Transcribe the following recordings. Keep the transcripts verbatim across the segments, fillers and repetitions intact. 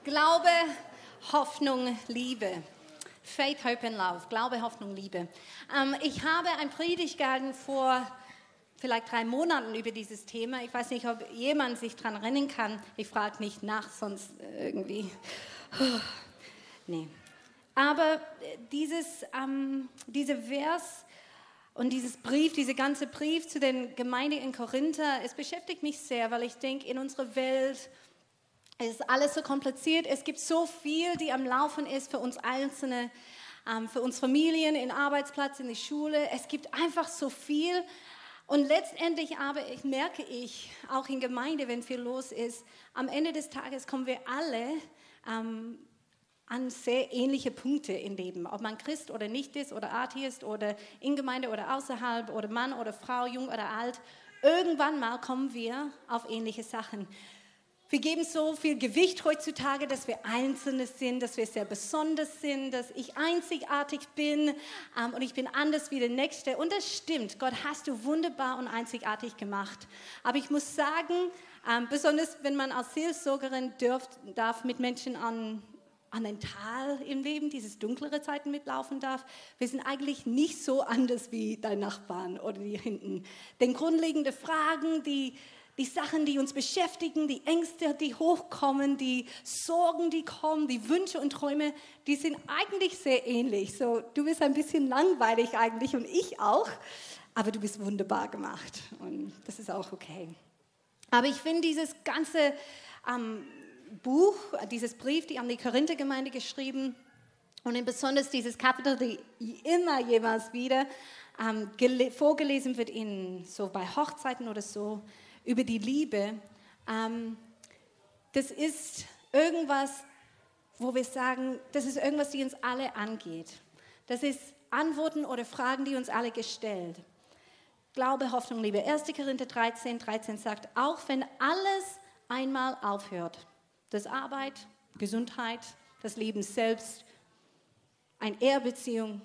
Glaube, Hoffnung, Liebe. Faith, Hope and Love. Glaube, Hoffnung, Liebe. Ähm, ich habe ein Predigt gehalten vor vielleicht drei Monaten über dieses Thema. Ich weiß nicht, ob jemand sich daran erinnern kann. Ich frage nicht nach, sonst irgendwie. Nee. Aber dieses, ähm, dieser Vers und dieses Brief, dieser ganze Brief zu den Gemeinden in Korinther, es beschäftigt mich sehr, weil ich denke, in unserer Welt es ist alles so kompliziert. Es gibt so viel, die am Laufen ist für uns Einzelne, ähm, für uns Familien, in Arbeitsplatz, in die Schule. Es gibt einfach so viel. Und letztendlich aber ich merke ich, auch in Gemeinde, wenn viel los ist, am Ende des Tages kommen wir alle ähm, an sehr ähnliche Punkte im Leben. Ob man Christ oder nicht ist oder Atheist oder in Gemeinde oder außerhalb oder Mann oder Frau, jung oder alt. Irgendwann mal kommen wir auf ähnliche Sachen. Wir geben so viel Gewicht heutzutage, dass wir Einzelne sind, dass wir sehr besonders sind, dass ich einzigartig bin ähm, und ich bin anders wie der Nächste. Und das stimmt, Gott hast du wunderbar und einzigartig gemacht. Aber ich muss sagen, ähm, besonders wenn man als Seelsorgerin dürft, darf mit Menschen an, an ein Tal im Leben, dieses dunklere Zeiten mitlaufen darf, wir sind eigentlich nicht so anders wie dein Nachbarn oder die hinten. Denn grundlegende Fragen, die... Die Sachen, die uns beschäftigen, die Ängste, die hochkommen, die Sorgen, die kommen, die Wünsche und Träume, die sind eigentlich sehr ähnlich. So, du bist ein bisschen langweilig eigentlich und ich auch, aber du bist wunderbar gemacht und das ist auch okay. Aber ich finde dieses ganze ähm, Buch, dieses Brief, die an die Korinther-Gemeinde geschrieben und besonders dieses Kapitel, die immer jeweils wieder ähm, gele- vorgelesen wird in so bei Hochzeiten oder so, über die Liebe, ähm, das ist irgendwas, wo wir sagen, das ist irgendwas, die uns alle angeht. Das ist Antworten oder Fragen, die uns alle gestellt. Glaube, Hoffnung, Liebe. erster Korinther dreizehn, dreizehn sagt, auch wenn alles einmal aufhört, das Arbeit, Gesundheit, das Leben selbst, eine Ehebeziehung,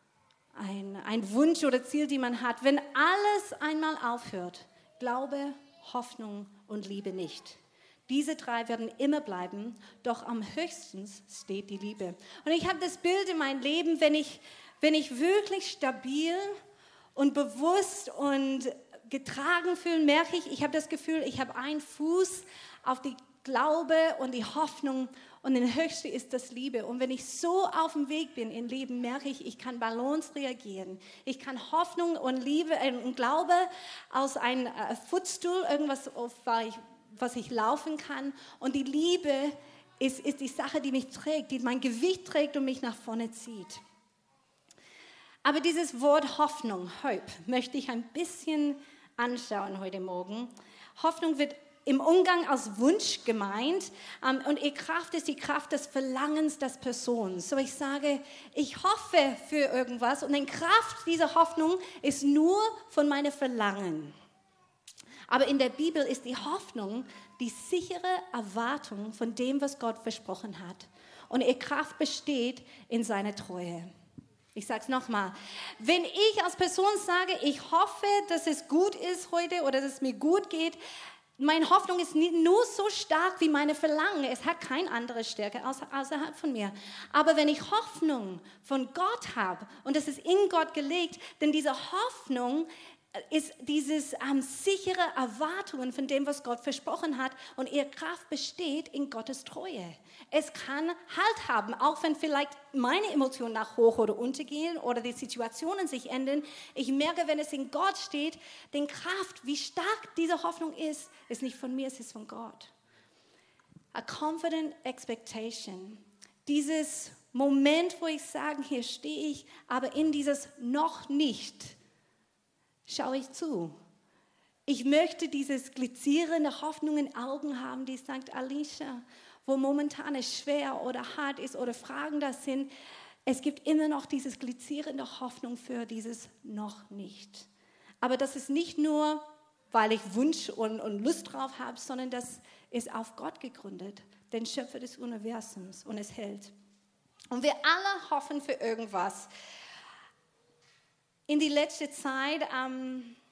ein, ein Wunsch oder Ziel, die man hat, wenn alles einmal aufhört, Glaube, Hoffnung und Liebe nicht. Diese drei werden immer bleiben, doch am höchsten steht die Liebe. Und ich habe das Bild in meinem Leben, wenn ich, wenn ich wirklich stabil und bewusst und getragen fühle, merke ich, ich habe das Gefühl, ich habe einen Fuß auf die Glaube und die Hoffnung und den höchsten ist das Liebe. Und wenn ich so auf dem Weg bin im Leben, merke ich, ich kann Balance reagieren. Ich kann Hoffnung und Liebe und Glaube aus einem äh, Footstool, irgendwas, auf ich, was ich laufen kann. Und die Liebe ist, ist die Sache, die mich trägt, die mein Gewicht trägt und mich nach vorne zieht. Aber dieses Wort Hoffnung, Hope, möchte ich ein bisschen anschauen heute Morgen. Hoffnung wird im Umgang als Wunsch gemeint ähm, und ihre Kraft ist die Kraft des Verlangens des Persons. So ich sage, ich hoffe für irgendwas und die Kraft dieser Hoffnung ist nur von meinem Verlangen. Aber in der Bibel ist die Hoffnung die sichere Erwartung von dem, was Gott versprochen hat. Und ihre Kraft besteht in seiner Treue. Ich sage es nochmal. Wenn ich als Person sage, ich hoffe, dass es gut ist heute oder dass es mir gut geht, meine Hoffnung ist nur so stark wie meine Verlangen. Es hat keine andere Stärke außerhalb von mir. Aber wenn ich Hoffnung von Gott habe und das ist in Gott gelegt, denn diese Hoffnung ist dieses ähm, sichere Erwartungen von dem, was Gott versprochen hat und ihre Kraft besteht in Gottes Treue. Es kann Halt haben, auch wenn vielleicht meine Emotionen nach hoch oder runter gehen oder die Situationen sich ändern. Ich merke, wenn es in Gott steht, die Kraft, wie stark diese Hoffnung ist, ist nicht von mir, es ist von Gott. A confident expectation. Dieses Moment, wo ich sage, hier stehe ich, aber in dieses noch nicht schaue ich zu. Ich möchte dieses glitzierende Hoffnung in Augen haben, die sagt, Alicia, wo momentan es schwer oder hart ist oder Fragen da sind, es gibt immer noch dieses glitzierende Hoffnung für dieses noch nicht. Aber das ist nicht nur, weil ich Wunsch und, und Lust drauf habe, sondern das ist auf Gott gegründet, den Schöpfer des Universums und es hält. Und wir alle hoffen für irgendwas. In die letzte Zeit, ähm,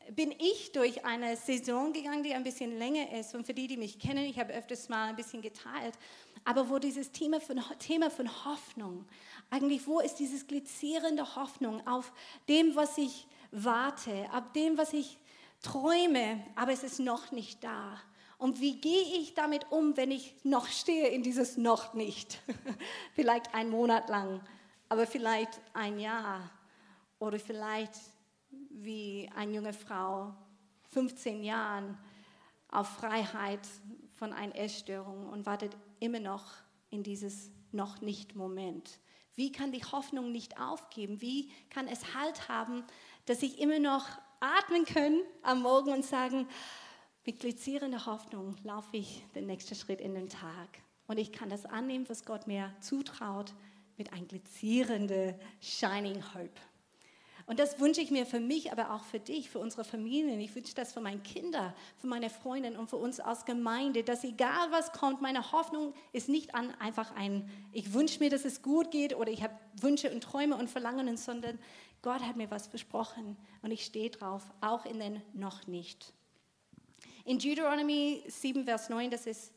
bin ich durch eine Saison gegangen, die ein bisschen länger ist. Und für die, die mich kennen, ich habe öfters mal ein bisschen geteilt, aber wo dieses Thema von, Thema von Hoffnung, eigentlich wo ist dieses glitzierende Hoffnung auf dem, was ich warte, auf dem, was ich träume, aber es ist noch nicht da. Und wie gehe ich damit um, wenn ich noch stehe in dieses noch nicht? Vielleicht einen Monat lang, aber vielleicht ein Jahr oder vielleicht wie eine junge Frau, fünfzehn Jahren, auf Freiheit von einer Essstörung und wartet immer noch in dieses noch nicht Moment. Wie kann die Hoffnung nicht aufgeben? Wie kann es Halt haben, dass ich immer noch atmen kann am Morgen und sagen, mit glitzierender Hoffnung laufe ich den nächsten Schritt in den Tag. Und ich kann das annehmen, was Gott mir zutraut, mit einem glitzierenden, shining hope. Und das wünsche ich mir für mich, aber auch für dich, für unsere Familien. Ich wünsche das für meine Kinder, für meine Freundinnen und für uns als Gemeinde, dass egal was kommt, meine Hoffnung ist nicht an einfach ein, ich wünsche mir, dass es gut geht oder ich habe Wünsche und Träume und Verlangen, sondern Gott hat mir was versprochen und ich stehe drauf, auch in den noch nicht. In Deuteronomy sieben, Vers neun, das ist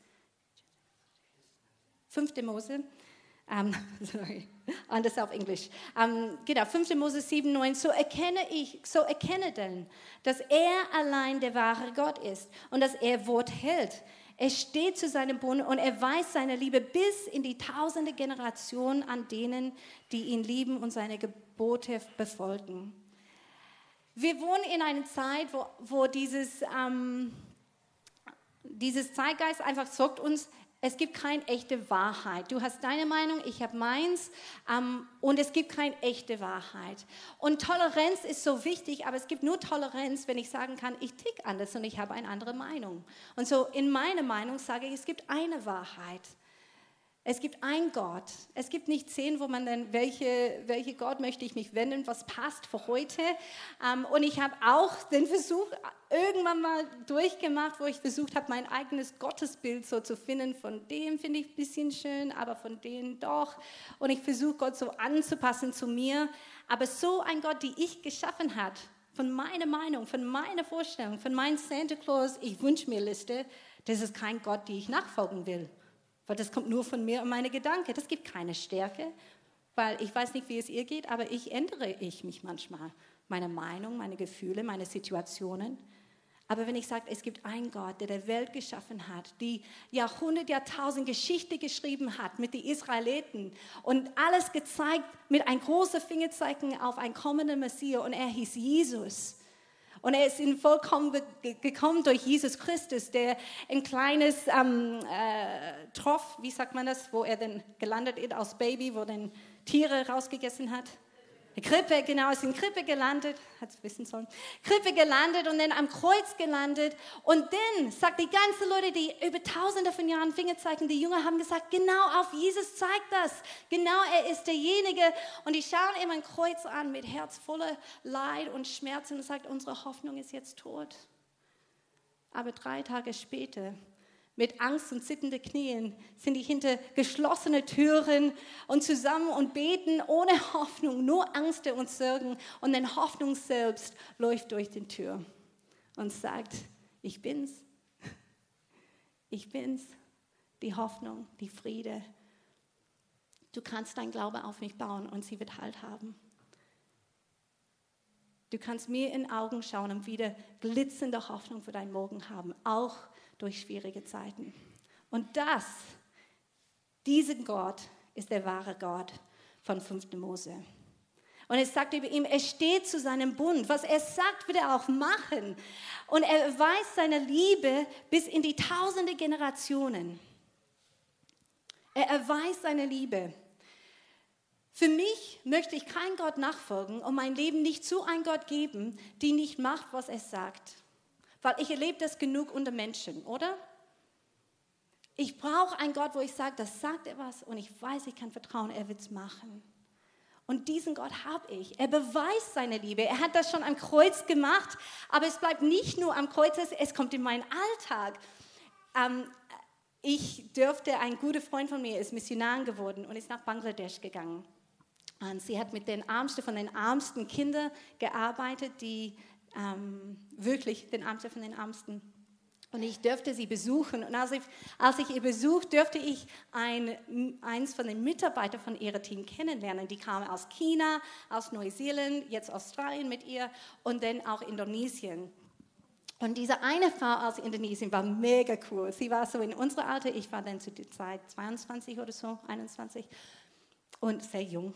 fünfte Mose, Um, sorry, anders auf Englisch. Um, genau, fünfte Mose sieben, neun. So erkenne ich, so erkenne denn, dass er allein der wahre Gott ist und dass er Wort hält. Er steht zu seinem Bund und er weiß seine Liebe bis in die tausende Generationen an denen, die ihn lieben und seine Gebote befolgen. Wir wohnen in einer Zeit, wo, wo dieses, um, dieses Zeitgeist einfach sagt uns, es gibt keine echte Wahrheit. Du hast deine Meinung, ich habe meins ähm, und es gibt keine echte Wahrheit. Und Toleranz ist so wichtig, aber es gibt nur Toleranz, wenn ich sagen kann, ich tick anders und ich habe eine andere Meinung. Und so in meiner Meinung sage ich, es gibt eine Wahrheit. Es gibt einen Gott. Es gibt nicht zehn, wo man dann, welche, welche Gott möchte ich mich wenden, was passt für heute. Ähm, und ich habe auch den Versuch irgendwann mal durchgemacht, wo ich versucht habe, mein eigenes Gottesbild so zu finden. Von dem finde ich ein bisschen schön, aber von denen doch. Und ich versuche Gott so anzupassen zu mir. Aber so ein Gott, die ich geschaffen habe, von meiner Meinung, von meiner Vorstellung, von meinem Santa Claus, ich wünsche mir Liste, das ist kein Gott, die ich nachfolgen will. Weil das kommt nur von mir und meine Gedanken. Das gibt keine Stärke, weil ich weiß nicht, wie es ihr geht, aber ich ändere ich mich manchmal. Meine Meinung, meine Gefühle, meine Situationen. Aber wenn ich sage, es gibt einen Gott, der die Welt geschaffen hat, die Jahrhunderte, Jahrtausend Geschichte geschrieben hat mit den Israeliten und alles gezeigt mit einem großen Fingerzeichen auf einen kommenden Messias und er hieß Jesus. Und er ist in vollkommen gekommen durch Jesus Christus, der ein kleines ähm, äh, Troff, wie sagt man das, wo er dann gelandet ist als Baby, wo dann Tiere rausgegessen hat. Eine Krippe, genau, ist in Krippe gelandet, hat es wissen sollen. Krippe gelandet und dann am Kreuz gelandet. Und dann sagt die ganzen Leute, die über tausende von Jahren Finger zeigen, die Jünger haben gesagt, genau auf Jesus zeigt das. Genau, er ist derjenige. Und die schauen ihm ein Kreuz an mit Herz voller Leid und Schmerzen und sagt, unsere Hoffnung ist jetzt tot. Aber drei Tage später, mit Angst und zitternde Knien, sind die hinter geschlossene Türen und zusammen und beten ohne Hoffnung, nur Angst und Sorgen. Und dann Hoffnung selbst läuft durch die Tür und sagt, ich bin's, ich bin's, die Hoffnung, die Friede. Du kannst dein Glaube auf mich bauen und sie wird Halt haben. Du kannst mir in die Augen schauen und wieder glitzernde Hoffnung für deinen Morgen haben, auch durch schwierige Zeiten. Und das, diesen Gott, ist der wahre Gott von fünfte Mose. Und es sagt über ihn, er steht zu seinem Bund. Was er sagt, wird er auch machen. Und er erweist seine Liebe bis in die tausende Generationen. Er erweist seine Liebe. Für mich möchte ich keinem Gott nachfolgen und mein Leben nicht zu einem Gott geben, die nicht macht, was er sagt. Weil ich erlebe das genug unter Menschen, oder? Ich brauche einen Gott, wo ich sage, das sagt er was und ich weiß, ich kann vertrauen, er wird es machen. Und diesen Gott habe ich. Er beweist seine Liebe. Er hat das schon am Kreuz gemacht, aber es bleibt nicht nur am Kreuz, es kommt in meinen Alltag. Ähm, ich dürfte, ein guter Freund von mir ist Missionar geworden und ist nach Bangladesch gegangen. Und sie hat mit den Ärmsten von den ärmsten Kindern gearbeitet, die ähm, wirklich den Ärmsten von den Ärmsten. Und ich durfte sie besuchen. Und als ich, als ich ihr besuch, durfte ich ein, eins von den Mitarbeitern von ihrem Team kennenlernen. Die kamen aus China, aus Neuseeland, jetzt Australien mit ihr und dann auch Indonesien. Und diese eine Frau aus Indonesien war mega cool. Sie war so in unserem Alter, ich war dann zu der Zeit zweiundzwanzig oder so, einundzwanzig. Und sehr jung,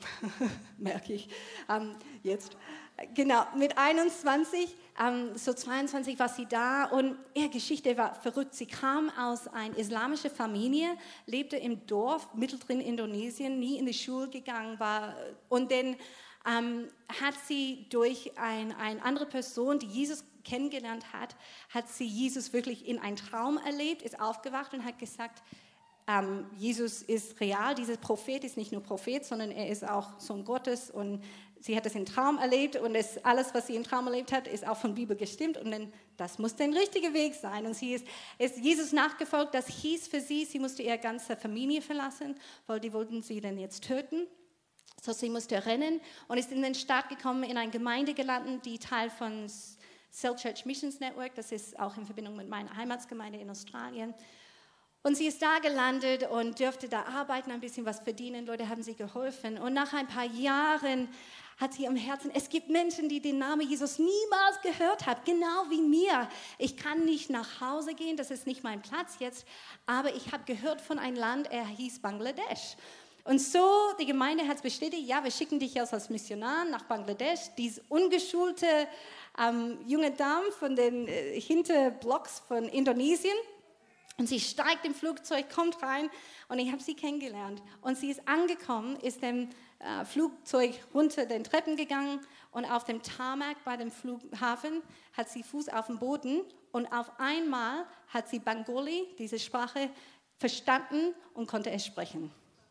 merke ich ähm, jetzt. Genau, mit einundzwanzig, ähm, so zweiundzwanzig war sie da und ihre Geschichte war verrückt. Sie kam aus einer islamischen Familie, lebte im Dorf, mittendrin in Indonesien, nie in die Schule gegangen war. Und dann ähm, hat sie durch ein, eine andere Person, die Jesus kennengelernt hat, hat sie Jesus wirklich in einem Traum erlebt, ist aufgewacht und hat gesagt, Ähm, Jesus ist real, dieser Prophet ist nicht nur Prophet, sondern er ist auch Sohn Gottes und sie hat es im Traum erlebt und es, alles, was sie im Traum erlebt hat, ist auch von Bibel gestimmt und dann, das muss der richtige Weg sein. Und sie ist, ist Jesus nachgefolgt, das hieß für sie, sie musste ihre ganze Familie verlassen, weil die wollten sie dann jetzt töten. So, sie musste rennen und ist in den Staat gekommen, in eine Gemeinde gelandet, die Teil von Cell Church Missions Network, das ist auch in Verbindung mit meiner Heimatsgemeinde in Australien. Und sie ist da gelandet und dürfte da arbeiten, ein bisschen was verdienen. Leute haben sie geholfen. Und nach ein paar Jahren hat sie am Herzen, es gibt Menschen, die den Namen Jesus niemals gehört haben, genau wie mir. Ich kann nicht nach Hause gehen, das ist nicht mein Platz jetzt, aber ich habe gehört von einem Land, er hieß Bangladesch. Und so, die Gemeinde hat es bestätigt, ja, wir schicken dich jetzt als Missionar nach Bangladesch. Diese ungeschulte ähm, junge Dame von den äh, Hinterblocks von Indonesien. Und sie steigt im Flugzeug, kommt rein und ich habe sie kennengelernt. Und sie ist angekommen, ist dem äh, Flugzeug runter den Treppen gegangen und auf dem Tarmac bei dem Flughafen hat sie Fuß auf dem Boden und auf einmal hat sie Bengali, diese Sprache, verstanden und konnte es sprechen.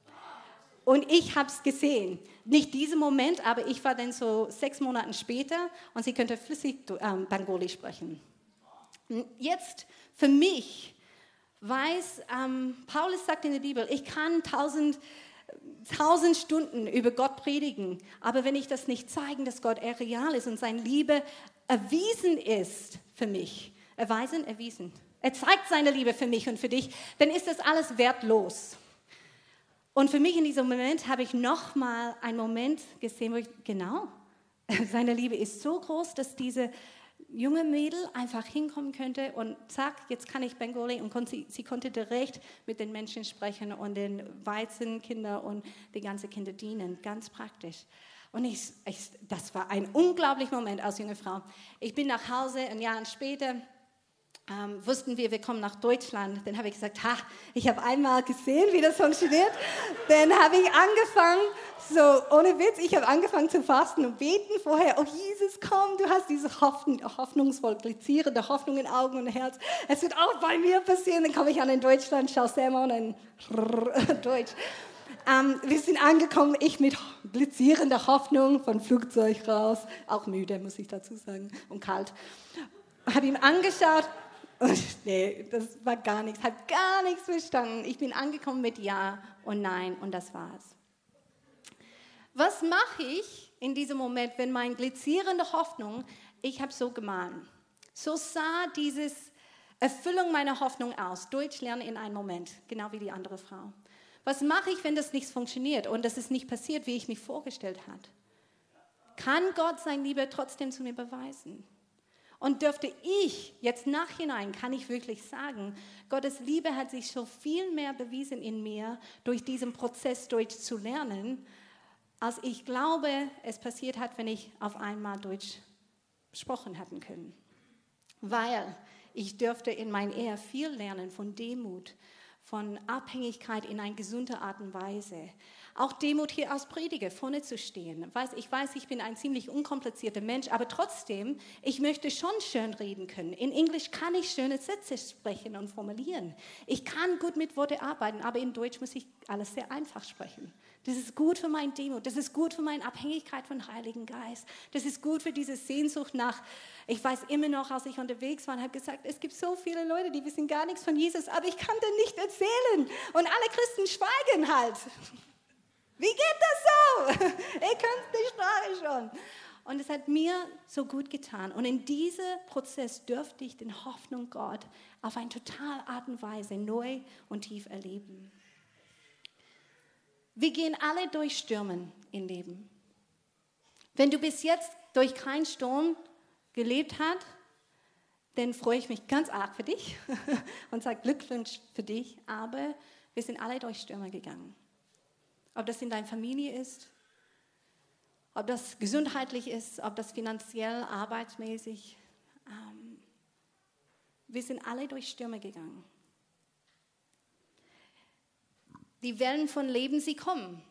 Und ich habe es gesehen. Nicht diesen Moment, aber ich war dann so sechs Monate später und sie könnte flüssig ähm, Bengali sprechen. Und jetzt für mich weiß, ähm, Paulus sagt in der Bibel, ich kann tausend, tausend Stunden über Gott predigen, aber wenn ich das nicht zeige, dass Gott eher real ist und seine Liebe erwiesen ist für mich, erweisen, erwiesen, er zeigt seine Liebe für mich und für dich, dann ist das alles wertlos. Und für mich in diesem Moment habe ich nochmal einen Moment gesehen, wo ich, genau, seine Liebe ist so groß, dass diese junge Mädel einfach hinkommen könnte und zack, jetzt kann ich Bengali und konnte, sie, sie konnte direkt mit den Menschen sprechen und den Waisenkindern und die ganzen Kinder dienen, ganz praktisch. Und ich, ich, das war ein unglaublicher Moment als junge Frau. Ich bin nach Hause, ein Jahr später, ähm, wussten wir, wir kommen nach Deutschland. Dann habe ich gesagt, ha, ich habe einmal gesehen, wie das funktioniert. Dann habe ich angefangen, so ohne Witz, ich habe angefangen zu fasten und beten vorher. Oh Jesus, komm, du hast diese Hoffnung, hoffnungsvoll glitzierende Hoffnung in Augen und Herz. Es wird auch bei mir passieren. Dann komme ich an in Deutschland, schaue Sermon in Deutsch. Ähm, wir sind angekommen, ich mit glitzierender Hoffnung vom Flugzeug raus. Auch müde, muss ich dazu sagen, und kalt. Habe ihn angeschaut. Und nee, das war gar nichts, habe gar nichts verstanden. Ich bin angekommen mit Ja und Nein und das war's. Was mache ich in diesem Moment, wenn meine glitzierende Hoffnung, ich habe so gemalt. So sah diese Erfüllung meiner Hoffnung aus. Deutsch lernen in einem Moment, genau wie die andere Frau. Was mache ich, wenn das nicht funktioniert und das ist nicht passiert, wie ich mich vorgestellt habe? Kann Gott seine Liebe trotzdem zu mir beweisen? Und dürfte ich, jetzt nachhinein, kann ich wirklich sagen, Gottes Liebe hat sich so viel mehr bewiesen in mir, durch diesen Prozess Deutsch zu lernen, als ich glaube, es passiert hat, wenn ich auf einmal Deutsch gesprochen hätten können. Weil ich dürfte in meiner Ehe viel lernen von Demut, von Abhängigkeit in eine gesunde Art und Weise. Auch Demut hier als Prediger, vorne zu stehen. Ich weiß, ich bin ein ziemlich unkomplizierter Mensch, aber trotzdem, ich möchte schon schön reden können. In Englisch kann ich schöne Sätze sprechen und formulieren. Ich kann gut mit Worten arbeiten, aber in Deutsch muss ich alles sehr einfach sprechen. Das ist gut für meine Demut, das ist gut für meine Abhängigkeit vom Heiligen Geist. Das ist gut für diese Sehnsucht nach, ich weiß immer noch, als ich unterwegs war und habe gesagt, es gibt so viele Leute, die wissen gar nichts von Jesus, aber ich kann dir nicht erzählen. Und alle Christen schweigen halt. Wie geht das so? Ihr könnt die Sprache schon. Und es hat mir so gut getan. Und in diesem Prozess dürfte ich den Hoffnung Gott auf eine totale Art und Weise neu und tief erleben. Wir gehen alle durch Stürme im Leben. Wenn du bis jetzt durch keinen Sturm gelebt hast, dann freue ich mich ganz arg für dich und sage Glückwunsch für dich. Aber wir sind alle durch Stürme gegangen. Ob das in deiner Familie ist, ob das gesundheitlich ist, ob das finanziell, arbeitsmäßig. Ähm, wir sind alle durch Stürme gegangen. Die Wellen von Leben, sie kommen.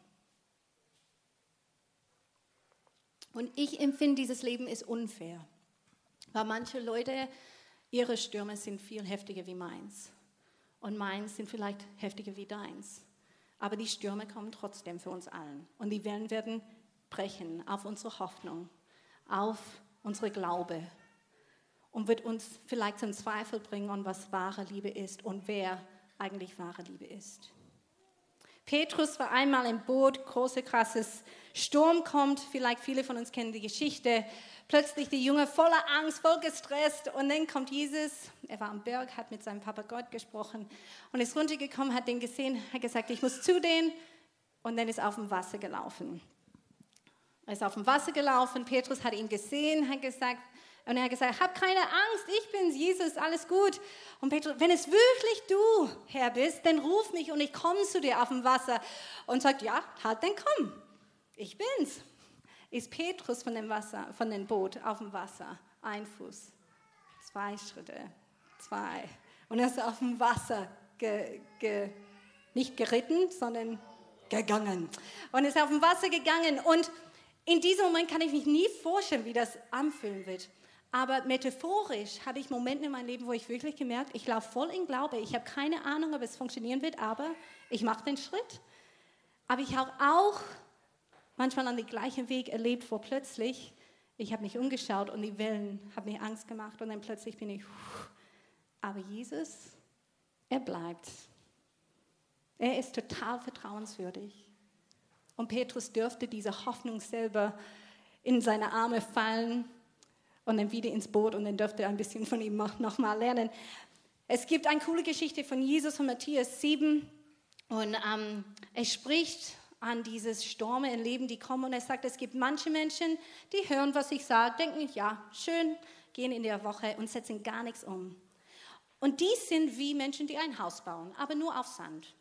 Und ich empfinde, dieses Leben ist unfair. Weil manche Leute, ihre Stürme sind viel heftiger wie meins. Und meins sind vielleicht heftiger wie deins. Aber die Stürme kommen trotzdem für uns allen. Und die Wellen werden brechen auf unsere Hoffnung, auf unsere Glaube. Und wird uns vielleicht zum Zweifel bringen, an was wahre Liebe ist und wer eigentlich wahre Liebe ist. Petrus war einmal im Boot, großer, krasses Sturm kommt. Vielleicht viele von uns kennen die Geschichte. Plötzlich die Jünger voller Angst, voll gestresst. Und dann kommt Jesus, er war am Berg, hat mit seinem Papa Gott gesprochen und ist runtergekommen, hat den gesehen, hat gesagt, ich muss zu denen. Und dann ist auf dem Wasser gelaufen. Er ist auf dem Wasser gelaufen, Petrus hat ihn gesehen, hat gesagt, und er hat gesagt, hab keine Angst, ich bin's, Jesus, alles gut. Und Petrus, wenn es wirklich du, Herr, bist, dann ruf mich und ich komme zu dir auf dem Wasser. Und sagt, ja, halt, dann komm, ich bin's. Ist Petrus von dem Wasser, von dem Boot auf dem Wasser, ein Fuß, zwei Schritte, zwei. Und er ist auf dem Wasser, ge, ge, nicht geritten, sondern gegangen. Und ist auf dem Wasser gegangen. Und in diesem Moment kann ich mich nie vorstellen, wie das anfühlen wird. Aber metaphorisch habe ich Momente in meinem Leben, wo ich wirklich gemerkt, ich laufe voll in Glaube. Ich habe keine Ahnung, ob es funktionieren wird, aber ich mache den Schritt. Aber ich habe auch manchmal an den gleichen Weg erlebt, wo plötzlich, ich habe mich umgeschaut und die Wellen haben mir Angst gemacht und dann plötzlich bin ich, aber Jesus, er bleibt. Er ist total vertrauenswürdig. Und Petrus dürfte diese Hoffnung selber in seine Arme fallen und dann wieder ins Boot und dann dürfte er ein bisschen von ihm nochmal lernen. Es gibt eine coole Geschichte von Jesus von Matthäus sieben und ähm, er spricht an dieses Stürme im Leben, die kommen und er sagt, es gibt manche Menschen, die hören, was ich sage, denken, ja, schön, gehen in der Woche und setzen gar nichts um. Und die sind wie Menschen, die ein Haus bauen, aber nur auf Sand.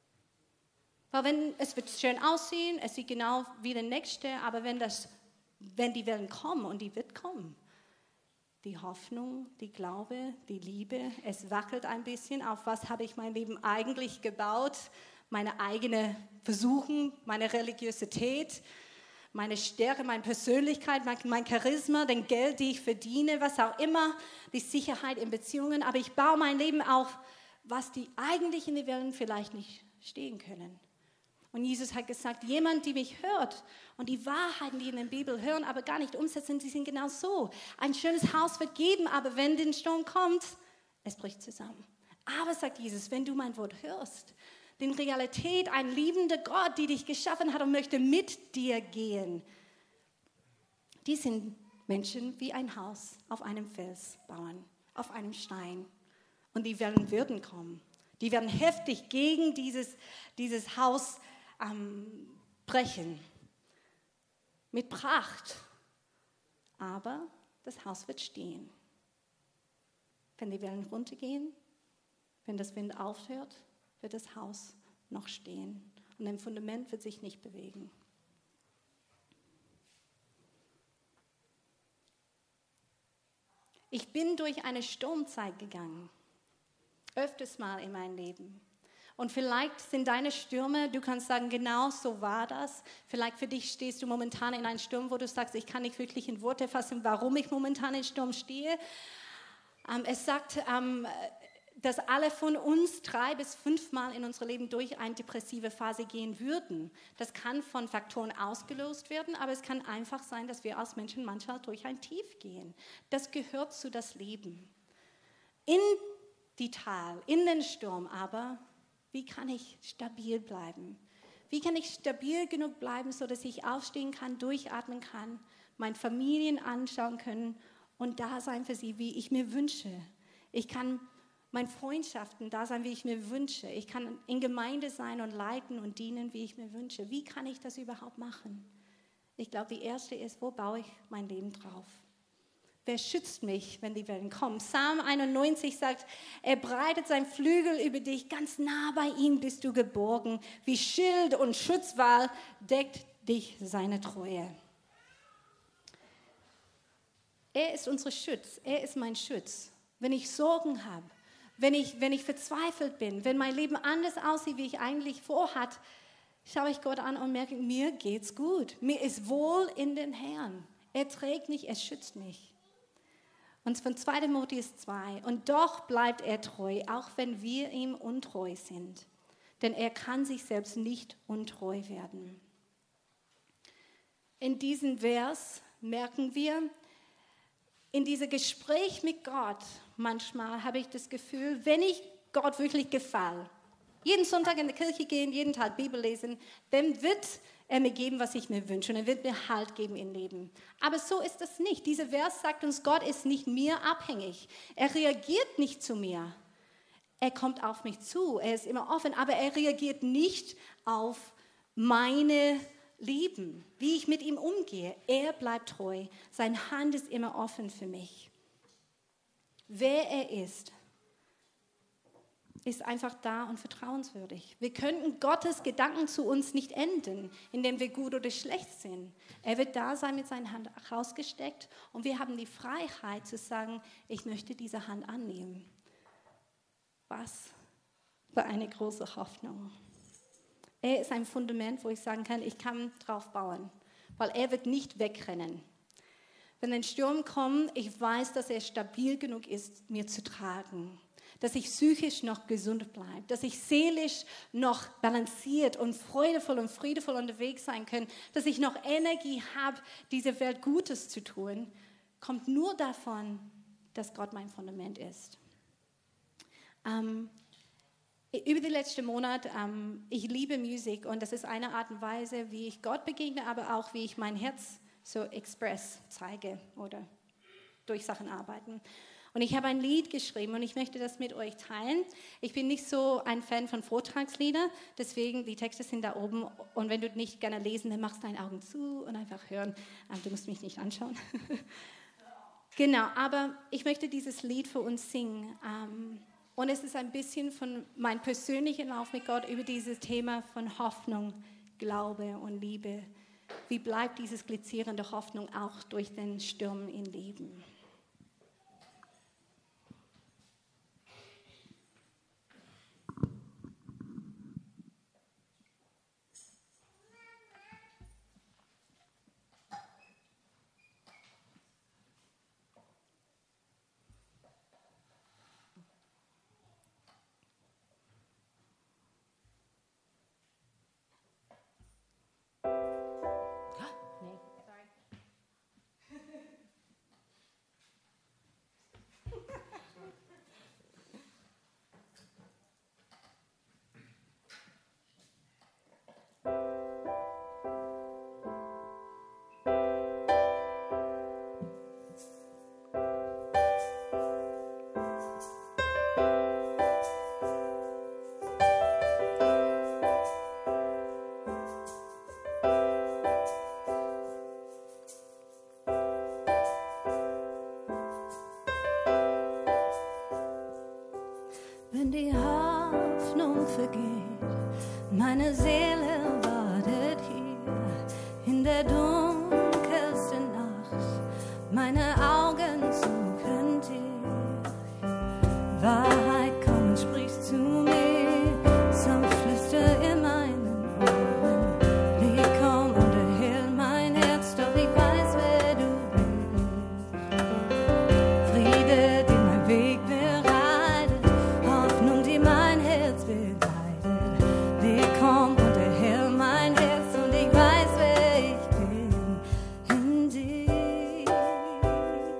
Weil wenn, es wird schön aussehen, es sieht genau wie der nächste, aber wenn, das, wenn die Wellen kommen, und die wird kommen, die Hoffnung, die Glaube, die Liebe, es wackelt ein bisschen, auf was habe ich mein Leben eigentlich gebaut, meine eigene Versuchen, meine Religiosität, meine Stärke, meine Persönlichkeit, mein, mein Charisma, den Geld, die ich verdiene, was auch immer, die Sicherheit in Beziehungen, aber ich baue mein Leben auf, was die eigentlich in den Wellen vielleicht nicht stehen können. Und Jesus hat gesagt, jemand, die mich hört und die Wahrheiten, die in der Bibel hören, aber gar nicht umsetzen, die sind genau so. Ein schönes Haus wird geben, aber wenn der Sturm kommt, es bricht zusammen. Aber, sagt Jesus, wenn du mein Wort hörst, in Realität ein liebender Gott, der dich geschaffen hat und möchte mit dir gehen, die sind Menschen wie ein Haus auf einem Fels bauen, auf einem Stein. Und die Wellen würden kommen. Die werden heftig gegen dieses, dieses Haus ähm, brechen. Mit Pracht. Aber das Haus wird stehen. Wenn die Wellen runtergehen, wenn das Wind aufhört, wird das Haus noch stehen. Und das Fundament wird sich nicht bewegen. Ich bin durch eine Sturmzeit gegangen. Öfters mal in meinem Leben. Und vielleicht sind deine Stürme, du kannst sagen, genau so war das. Vielleicht für dich stehst du momentan in einem Sturm, wo du sagst, ich kann nicht wirklich in Worte fassen, warum ich momentan in Sturm stehe. Ähm, es sagt, ähm, dass alle von uns drei bis fünfmal in unserem Leben durch eine depressive Phase gehen würden. Das kann von Faktoren ausgelöst werden, aber es kann einfach sein, dass wir als Menschen manchmal durch ein Tief gehen. Das gehört zu das Leben. In die Tal, in den Sturm, aber wie kann ich stabil bleiben? Wie kann ich stabil genug bleiben, sodass ich aufstehen kann, durchatmen kann, meine Familien anschauen können und da sein für sie, wie ich mir wünsche. Ich kann meine Freundschaften da sein, wie ich mir wünsche. Ich kann in Gemeinde sein und leiten und dienen, wie ich mir wünsche. Wie kann ich das überhaupt machen? Ich glaube, die erste ist, wo baue ich mein Leben drauf? Wer schützt mich, wenn die Wellen kommen? Psalm einundneunzig sagt, er breitet seinen Flügel über dich, ganz nah bei ihm bist du geborgen. Wie Schild und Schutzwall deckt dich seine Treue. Er ist unser Schutz, er ist mein Schutz. Wenn ich Sorgen habe, wenn ich, wenn ich verzweifelt bin, wenn mein Leben anders aussieht, wie ich eigentlich vorhat, schaue ich Gott an und merke, mir geht's gut. Mir ist wohl in den Herrn. Er trägt mich, er schützt mich. Und von zweiter Timotheus zwei. Und doch bleibt er treu, auch wenn wir ihm untreu sind. Denn er kann sich selbst nicht untreu werden. In diesem Vers merken wir, in diesem Gespräch mit Gott, manchmal habe ich das Gefühl, wenn ich Gott wirklich gefalle, jeden Sonntag in die Kirche gehen, jeden Tag Bibel lesen, dann wird er mir geben, was ich mir wünsche und er wird mir Halt geben im Leben. Aber so ist es nicht. Dieser Vers sagt uns, Gott ist nicht mir abhängig. Er reagiert nicht zu mir. Er kommt auf mich zu, er ist immer offen, aber er reagiert nicht auf meine Leben, wie ich mit ihm umgehe. Er bleibt treu. Seine Hand ist immer offen für mich. Wer er ist, ist einfach da und vertrauenswürdig. Wir könnten Gottes Gedanken zu uns nicht enden, indem wir gut oder schlecht sind. Er wird da sein mit seiner Hand rausgesteckt und wir haben die Freiheit zu sagen, ich möchte diese Hand annehmen. Was für eine große Hoffnung. Er ist ein Fundament, wo ich sagen kann, ich kann drauf bauen, weil er wird nicht wegrennen. Wenn ein Sturm kommt, ich weiß, dass er stabil genug ist, mir zu tragen. Dass ich psychisch noch gesund bleibe, dass ich seelisch noch balanciert und freudevoll und friedevoll unterwegs sein kann, dass ich noch Energie habe, dieser Welt Gutes zu tun, kommt nur davon, dass Gott mein Fundament ist. Ähm, über die letzten Monate, ähm, ich liebe Musik und das ist eine Art und Weise, wie ich Gott begegne, aber auch wie ich mein Herz so express zeige oder durch Sachen arbeiten. Und ich habe ein Lied geschrieben und ich möchte das mit euch teilen. Ich bin nicht so ein Fan von Vortragsliedern, deswegen die Texte sind da oben. Und wenn du nicht gerne lesen, dann machst du deine Augen zu und einfach hören. Du musst mich nicht anschauen. Genau, aber ich möchte dieses Lied für uns singen. Und es ist ein bisschen von meinem persönlichen Lauf mit Gott über dieses Thema von Hoffnung, Glaube und Liebe. Wie bleibt dieses glitzierende Hoffnung auch durch den Sturm im Leben? Wenn die Hoffnung vergeht, meine Seele wartet hier in der dunkelsten Nacht. Meine Augen suchen dich. Wahrheit komm und sprichst zu mir, sanft flüster in meinen Ohren. Lieb komm und erhell mein Herz, doch ich weiß, wer du bist. Friede, den mein Weg bereitet, Hoffnung, die mein Herz begleitet. Lieb komm und erhell mein Herz und ich weiß, wer ich bin in dir.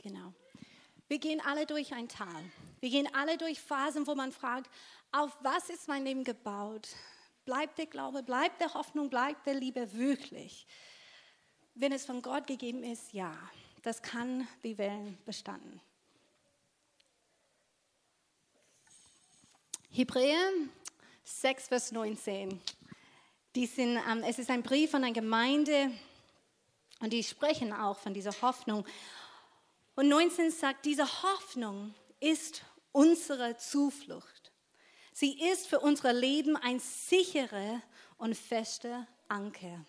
Genau. Wir gehen alle durch ein Tal. Wir gehen alle durch Phasen, wo man fragt, auf was ist mein Leben gebaut? Bleibt der Glaube, bleibt der Hoffnung, bleibt der Liebe wirklich? Wenn es von Gott gegeben ist, ja, das kann die Wellen bestanden. Hebräer sechs, Vers neunzehn. Die sind, ähm, es ist ein Brief von einer Gemeinde und die sprechen auch von dieser Hoffnung. Und neunzehn sagt, diese Hoffnung ist unsere Zuflucht. Sie ist für unser Leben ein sicherer und fester Anker.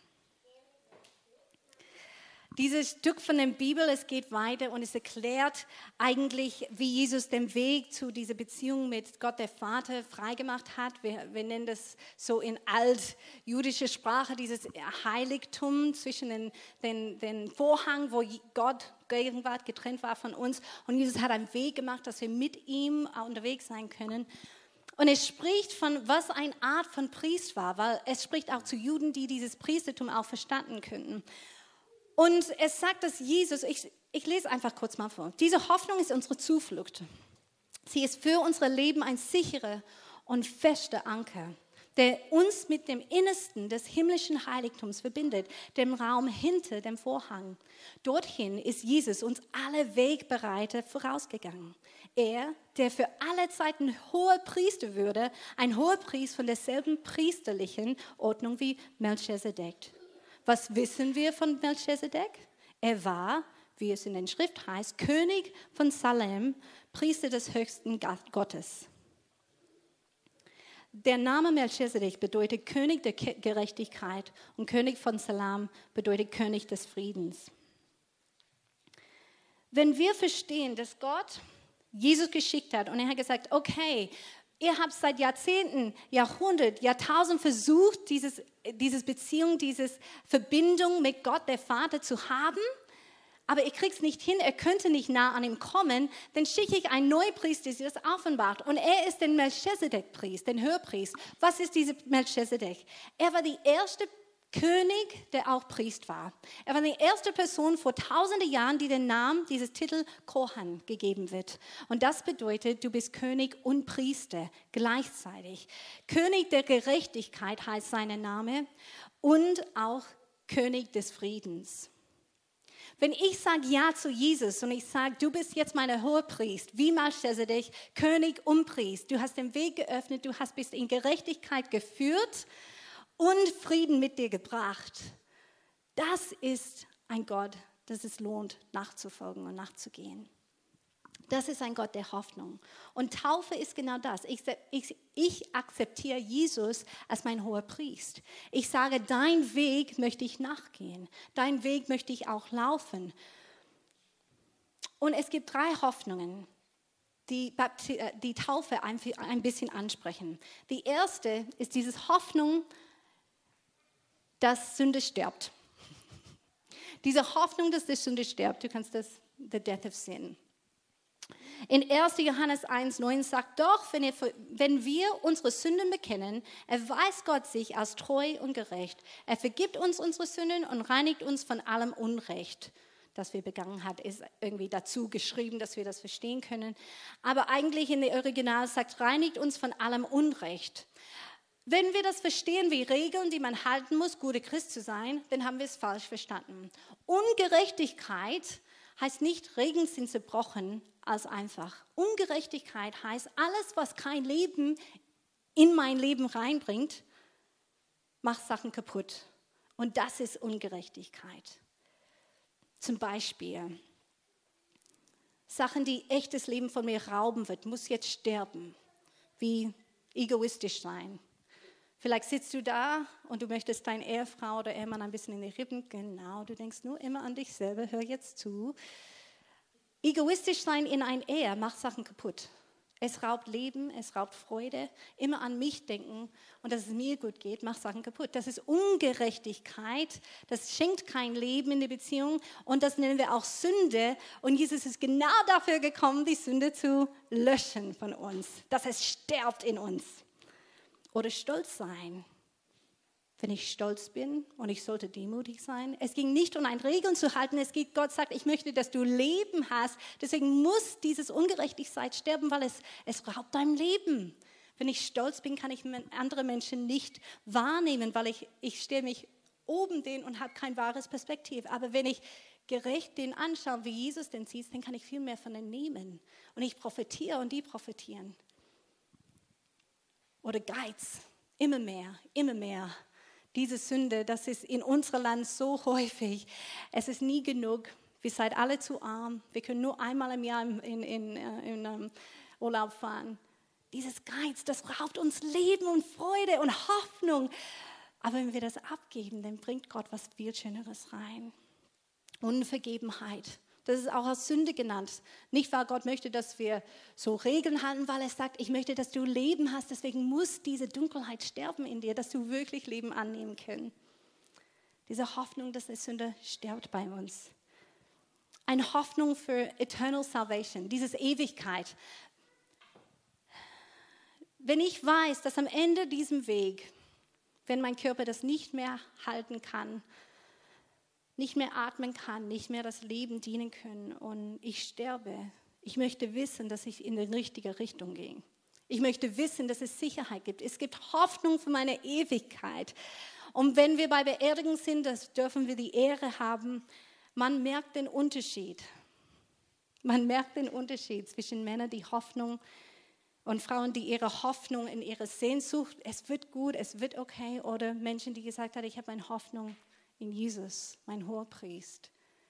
Dieses Stück von der Bibel, es geht weiter und es erklärt eigentlich, wie Jesus den Weg zu dieser Beziehung mit Gott, der Vater, freigemacht hat. Wir, wir nennen das so in altjüdischer Sprache, dieses Heiligtum zwischen den, den, den Vorhang, wo Gott Gegenwart getrennt war von uns. Und Jesus hat einen Weg gemacht, dass wir mit ihm unterwegs sein können. Und es spricht von, was eine Art von Priest war, weil es spricht auch zu Juden, die dieses Priestertum auch verstanden könnten. Und es sagt, dass Jesus, ich, ich lese einfach kurz mal vor, diese Hoffnung ist unsere Zuflucht. Sie ist für unser Leben ein sicherer und fester Anker, der uns mit dem Innersten des himmlischen Heiligtums verbindet, dem Raum hinter dem Vorhang. Dorthin ist Jesus uns alle Wegbereiter vorausgegangen. Er, der für alle Zeiten hoher Priester würde, ein hoher Priester von derselben priesterlichen Ordnung wie Melchisedek. Was wissen wir von Melchisedek? Er war, wie es in der Schrift heißt, König von Salem, Priester des höchsten Gottes. Der Name Melchisedek bedeutet König der Gerechtigkeit und König von Salem bedeutet König des Friedens. Wenn wir verstehen, dass Gott Jesus geschickt hat und er hat gesagt, okay, ihr habt seit Jahrzehnten, Jahrhunderten, Jahrtausenden versucht, dieses, dieses Beziehung, diese Verbindung mit Gott, der Vater, zu haben. Aber ihr kriegt es nicht hin, er könnte nicht nah an ihm kommen. Dann schicke ich einen neuen Priester, der das offenbart. Und er ist der Melchisedek-Priester, den Höherpriester. Was ist dieser Melchisedek? Er war die erste König, der auch Priester war. Er war die erste Person vor tausenden Jahren, die den Namen, dieses Titel Kohan gegeben wird. Und das bedeutet, du bist König und Priester gleichzeitig. König der Gerechtigkeit heißt sein Name und auch König des Friedens. Wenn ich sage Ja zu Jesus und ich sage, du bist jetzt mein Hohepriester, wie Melchisedek, König und Priester, du hast den Weg geöffnet, du hast bist in Gerechtigkeit geführt und Frieden mit dir gebracht. Das ist ein Gott, das es lohnt, nachzufolgen und nachzugehen. Das ist ein Gott der Hoffnung. Und Taufe ist genau das. Ich, ich, ich akzeptiere Jesus als mein hoher Priester. Ich sage, dein Weg möchte ich nachgehen. Dein Weg möchte ich auch laufen. Und es gibt drei Hoffnungen, die die Taufe ein, ein bisschen ansprechen. Die erste ist diese Hoffnung, dass Sünde stirbt. Diese Hoffnung, dass die Sünde stirbt, du kannst das, the death of sin. In erster Johannes eins neun sagt, doch, wenn, ihr, wenn wir unsere Sünden bekennen, erweist Gott sich als treu und gerecht. Er vergibt uns unsere Sünden und reinigt uns von allem Unrecht, das wir begangen haben. Ist irgendwie dazu geschrieben, dass wir das verstehen können. Aber eigentlich in der Original sagt, reinigt uns von allem Unrecht. Wenn wir das verstehen wie Regeln, die man halten muss, guter Christ zu sein, dann haben wir es falsch verstanden. Ungerechtigkeit heißt nicht, Regeln sind zerbrochen, als einfach. Ungerechtigkeit heißt, alles, was kein Leben in mein Leben reinbringt, macht Sachen kaputt. Und das ist Ungerechtigkeit. Zum Beispiel, Sachen, die echtes Leben von mir rauben wird, muss jetzt sterben. Wie egoistisch sein. Vielleicht sitzt du da und du möchtest deine Ehefrau oder Ehemann ein bisschen in die Rippen. Genau, du denkst nur immer an dich selber, hör jetzt zu. Egoistisch sein in einer Ehe macht Sachen kaputt. Es raubt Leben, es raubt Freude. Immer an mich denken und dass es mir gut geht, macht Sachen kaputt. Das ist Ungerechtigkeit, das schenkt kein Leben in die Beziehung und das nennen wir auch Sünde. Und Jesus ist genau dafür gekommen, die Sünde zu löschen von uns, dass es stirbt in uns. Oder Stolz sein. wenn ich stolz bin und ich sollte demütig sein. Es ging nicht um ein Regeln zu halten. Es geht, Gott sagt, ich möchte, dass du Leben hast. Deswegen muss dieses Ungerechtigkeit sterben, weil es, es raubt dein Leben. Wenn ich stolz bin, kann ich andere Menschen nicht wahrnehmen, weil ich, ich stehe mich oben den und habe kein wahres Perspektiv. Aber wenn ich gerecht den anschaue, wie Jesus den sieht, dann kann ich viel mehr von denen nehmen. Und ich profitiere und die profitieren. Oder Geiz, immer mehr, immer mehr. Diese Sünde, das ist in unserem Land so häufig. Es ist nie genug. Wir seid alle zu arm. Wir können nur einmal im Jahr in, in, in, in um, Urlaub fahren. Dieses Geiz, das raubt uns Leben und Freude und Hoffnung. Aber wenn wir das abgeben, dann bringt Gott was viel Schöneres rein. Unvergebenheit. Das ist auch als Sünde genannt. Nicht, weil Gott möchte, dass wir so Regeln halten, weil er sagt, ich möchte, dass du Leben hast. Deswegen muss diese Dunkelheit sterben in dir, dass du wirklich Leben annehmen kannst. Diese Hoffnung, dass die Sünde stirbt bei uns. Eine Hoffnung für Eternal Salvation, diese Ewigkeit. Wenn ich weiß, dass am Ende diesem Weg, wenn mein Körper das nicht mehr halten kann, nicht mehr atmen kann, nicht mehr das Leben dienen kann und ich sterbe, ich möchte wissen, dass ich in die richtige Richtung gehe. Ich möchte wissen, dass es Sicherheit gibt. Es gibt Hoffnung für meine Ewigkeit. Und wenn wir bei Beerdigung sind, das dürfen wir die Ehre haben, man merkt den Unterschied. Man merkt den Unterschied zwischen Männern, die Hoffnung und Frauen, die ihre Hoffnung in ihre Sehnsucht, es wird gut, es wird okay, oder Menschen, die gesagt haben, ich habe eine Hoffnung in Jesus, mein Hohepriest.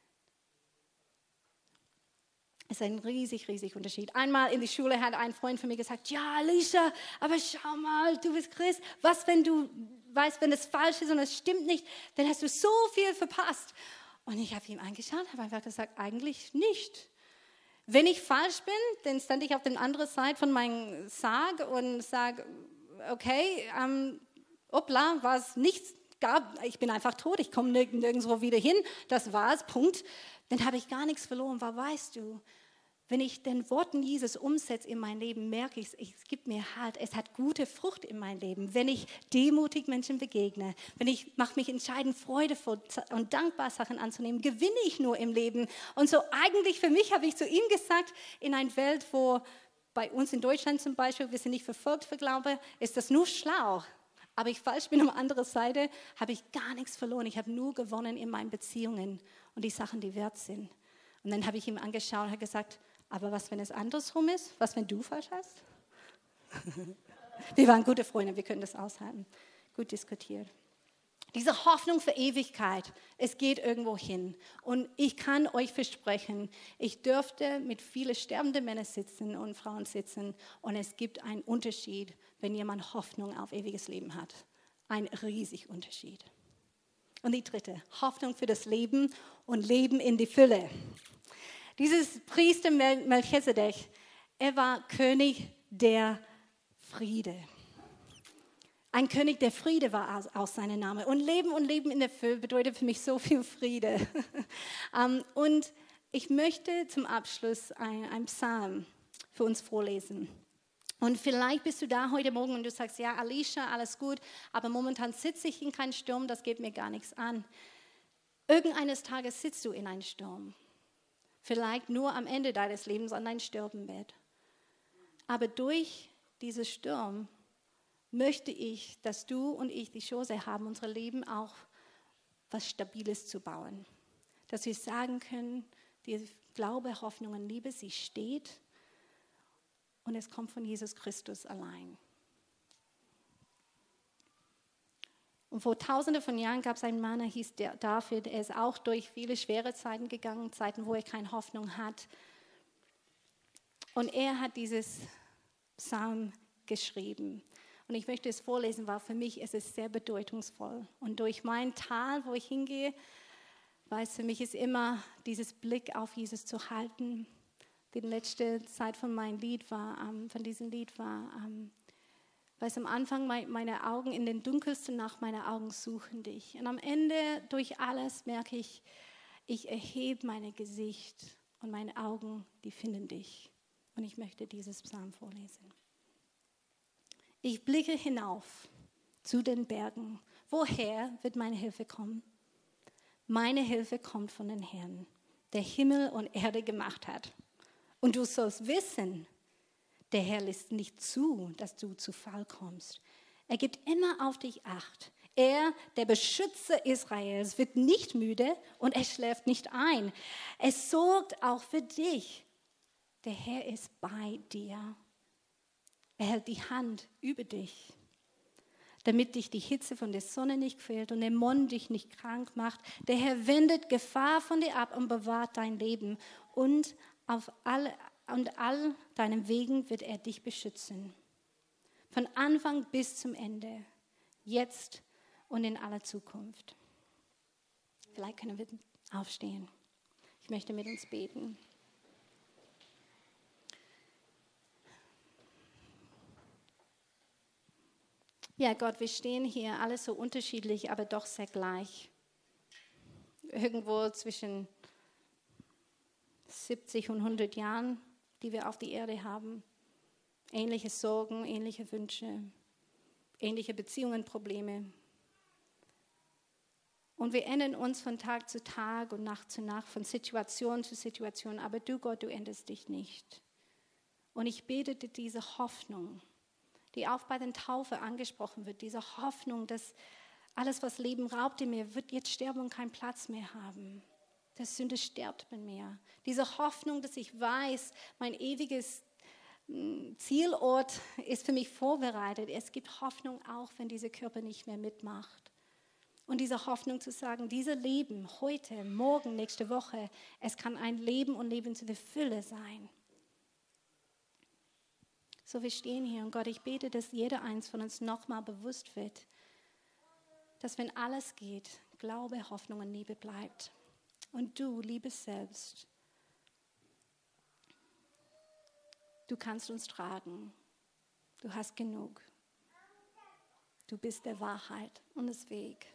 Es ist ein riesig, riesig Unterschied. Einmal in die Schule hat ein Freund von mir gesagt, ja, Alicia, aber schau mal, du bist Christ. Was, wenn du weißt, wenn es falsch ist und es stimmt nicht, dann hast du so viel verpasst. Und ich habe ihm angeschaut, habe einfach gesagt, eigentlich nicht. Wenn ich falsch bin, dann stand ich auf der anderen Seite von meinem Sarg und sage, okay, ähm, hoppla, war es nichts. Ich bin einfach tot, ich komme nirg- nirgendwo wieder hin, das war's, Punkt. Dann habe ich gar nichts verloren, weil weißt du, wenn ich den Worten Jesus umsetze in mein Leben, merke ich, es gibt mir halt, es hat gute Frucht in mein Leben. Wenn ich demutig Menschen begegne, wenn ich mache mich entscheidend freudevoll und dankbar Sachen anzunehmen, gewinne ich nur im Leben. Und so eigentlich für mich habe ich zu ihm gesagt, in einer Welt, wo bei uns in Deutschland zum Beispiel, wir sind nicht verfolgt für Glaube, ist das nur schlau. Aber ich falsch bin, auf der anderen Seite habe ich gar nichts verloren. Ich habe nur gewonnen in meinen Beziehungen und die Sachen, die wert sind. Und dann habe ich ihm angeschaut und habe gesagt, aber was, wenn es andersrum ist? Was, wenn du falsch hast? Wir waren gute Freunde, wir können das aushalten. Gut diskutiert. Diese Hoffnung für Ewigkeit, es geht irgendwo hin. Und ich kann euch versprechen, ich dürfte mit vielen sterbenden Männern sitzen und Frauen sitzen und es gibt einen Unterschied, wenn jemand Hoffnung auf ewiges Leben hat. Ein riesiger Unterschied. Und die dritte, Hoffnung für das Leben und Leben in die Fülle. Dieses Priester Melchisedek, er war König der Friede. Ein König der Friede war aus, aus seinem Namen. Und Leben und Leben in der Fülle bedeutet für mich so viel Friede. um, und ich möchte zum Abschluss ein, ein Psalm für uns vorlesen. Und vielleicht bist du da heute Morgen und du sagst, ja, Alicia, alles gut, aber momentan sitze ich in keinem Sturm, das geht mir gar nichts an. Irgendeines Tages sitzt du in einem Sturm. Vielleicht nur am Ende deines Lebens an deinem Sterbenbett. Aber durch diesen Sturm möchte ich, dass du und ich die Chance haben, unser Leben auch was Stabiles zu bauen. Dass wir sagen können, die Glaube, Hoffnung und Liebe, sie steht und es kommt von Jesus Christus allein. Und vor tausenden von Jahren gab es einen Mann, der hieß David, er ist auch durch viele schwere Zeiten gegangen, Zeiten, wo er keine Hoffnung hat. Und er hat dieses Psalm geschrieben. Und ich möchte es vorlesen, weil für mich ist es sehr bedeutungsvoll. Und durch mein Tal, wo ich hingehe, weiß für mich ist immer dieses Blick auf Jesus zu halten. Die letzte Zeit von meinem Lied war, um, von diesem Lied war, um, weiß am Anfang meine Augen in den dunkelsten Nacht, meine Augen suchen dich. Und am Ende durch alles merke ich, ich erhebe mein Gesicht und meine Augen, die finden dich. Und ich möchte dieses Psalm vorlesen. Ich blicke hinauf zu den Bergen. woher wird meine Hilfe kommen? Meine Hilfe kommt von dem Herrn, der Himmel und Erde gemacht hat. Und du sollst wissen, der Herr lässt nicht zu, dass du zu Fall kommst. Er gibt immer auf dich Acht. Er, der Beschützer Israels, wird nicht müde und er schläft nicht ein. Er sorgt auch für dich. Der Herr ist bei dir. Er hält die Hand über dich, damit dich die Hitze von der Sonne nicht quält und der Mond dich nicht krank macht. Der Herr wendet Gefahr von dir ab und bewahrt dein Leben. Und auf alle, und all deinen Wegen wird er dich beschützen. Von Anfang bis zum Ende, jetzt und in aller Zukunft. Vielleicht können wir aufstehen. Ich möchte mit uns beten. Ja, Gott, wir stehen hier alle so unterschiedlich, aber doch sehr gleich. Irgendwo zwischen siebzig und hundert Jahren, die wir auf die Erde haben. Ähnliche Sorgen, ähnliche Wünsche, ähnliche Beziehungen, Probleme. Und wir ändern uns von Tag zu Tag und Nacht zu Nacht, von Situation zu Situation. Aber du, Gott, du änderst dich nicht. Und ich bete dir diese Hoffnung, die auch bei den Taufe angesprochen wird, diese Hoffnung, dass alles, was Leben raubt in mir, wird jetzt sterben und keinen Platz mehr haben. Das Sünde stirbt in mir. Diese Hoffnung, dass ich weiß, mein ewiges Zielort ist für mich vorbereitet. Es gibt Hoffnung auch, wenn dieser Körper nicht mehr mitmacht. Und diese Hoffnung zu sagen, dieses Leben heute, morgen, nächste Woche, es kann ein Leben und Leben zu der Fülle sein. So, wir stehen hier und Gott, ich bete, dass jeder eins von uns nochmal bewusst wird, dass wenn alles geht, Glaube, Hoffnung und Liebe bleibt. Und du, Liebe selbst, du kannst uns tragen. Du hast genug. Du bist der Wahrheit und des Weg.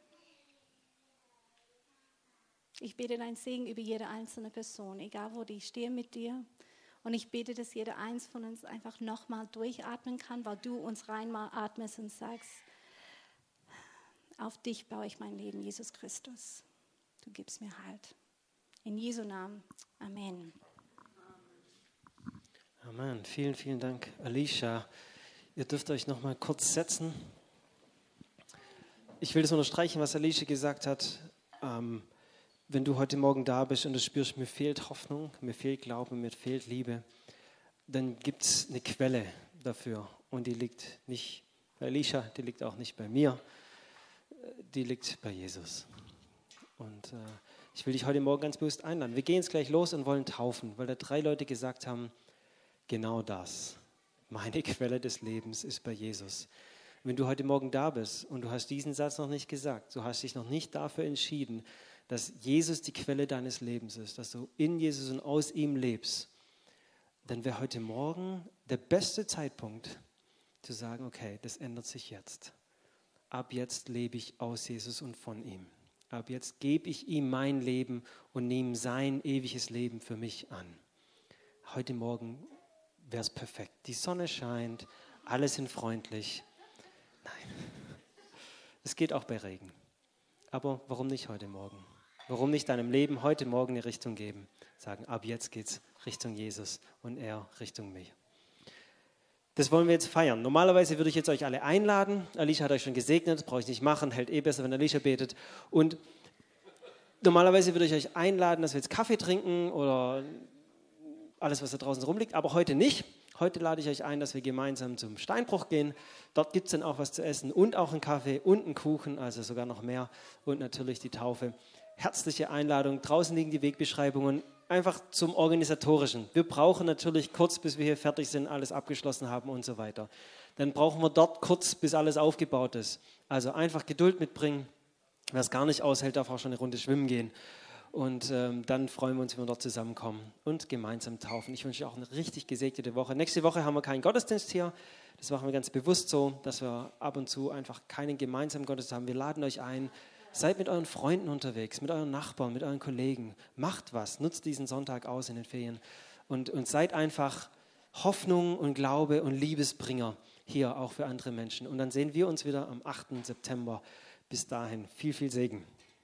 Ich bete deinen Segen über jede einzelne Person, egal wo die stehe mit dir. Und ich bete, dass jeder eins von uns einfach nochmal durchatmen kann, weil du uns rein mal atmest und sagst, auf dich baue ich mein Leben, Jesus Christus. Du gibst mir Halt. In Jesu Namen. Amen. Amen. Vielen, vielen Dank, Alicia. Ihr dürft euch noch mal kurz setzen. Ich will das unterstreichen, was Alicia gesagt hat. Ähm, wenn du heute Morgen da bist und du spürst, mir fehlt Hoffnung, mir fehlt Glaube, mir fehlt Liebe, dann gibt es eine Quelle dafür. Und die liegt nicht bei Alicia, die liegt auch nicht bei mir, die liegt bei Jesus. Und äh, ich will dich heute Morgen ganz bewusst einladen. Wir gehen jetzt gleich los und wollen taufen, weil da drei Leute gesagt haben, genau das. Meine Quelle des Lebens ist bei Jesus. Wenn du heute Morgen da bist und du hast diesen Satz noch nicht gesagt, du hast dich noch nicht dafür entschieden, dass Jesus die Quelle deines Lebens ist, dass du in Jesus und aus ihm lebst, dann wäre heute Morgen der beste Zeitpunkt zu sagen, okay, das ändert sich jetzt. Ab jetzt lebe ich aus Jesus und von ihm. Ab jetzt gebe ich ihm mein Leben und nehme sein ewiges Leben für mich an. Heute Morgen wäre es perfekt. Die Sonne scheint, alle sind freundlich. Nein, es geht auch bei Regen. Aber warum nicht heute Morgen? Warum nicht deinem Leben heute Morgen eine Richtung geben? Sagen, ab jetzt geht's Richtung Jesus und er Richtung mich. Das wollen wir jetzt feiern. Normalerweise würde ich jetzt euch alle einladen. Alicia hat euch schon gesegnet, brauche ich nicht machen, hält eh besser, wenn Alicia betet. Und normalerweise würde ich euch einladen, dass wir jetzt Kaffee trinken oder alles, was da draußen rumliegt, aber heute nicht. Heute lade ich euch ein, dass wir gemeinsam zum Steinbruch gehen. Dort gibt es dann auch was zu essen und auch einen Kaffee und einen Kuchen, also sogar noch mehr und natürlich die Taufe. Herzliche Einladung. Draußen liegen die Wegbeschreibungen. Einfach zum Organisatorischen. Wir brauchen natürlich kurz, bis wir hier fertig sind, alles abgeschlossen haben und so weiter. Dann brauchen wir dort kurz, bis alles aufgebaut ist. Also einfach Geduld mitbringen. Wer es gar nicht aushält, darf auch schon eine Runde schwimmen gehen. Und ähm, dann freuen wir uns, wenn wir dort zusammenkommen und gemeinsam taufen. Ich wünsche euch auch eine richtig gesegnete Woche. Nächste Woche haben wir keinen Gottesdienst hier. Das machen wir ganz bewusst so, dass wir ab und zu einfach keinen gemeinsamen Gottesdienst haben. Wir laden euch ein. Seid mit euren Freunden unterwegs, mit euren Nachbarn, mit euren Kollegen. Macht was, nutzt diesen Sonntag aus in den Ferien und, und seid einfach Hoffnung und Glaube und Liebesbringer hier auch für andere Menschen. Und dann sehen wir uns wieder am achten September. Bis dahin, viel, viel Segen.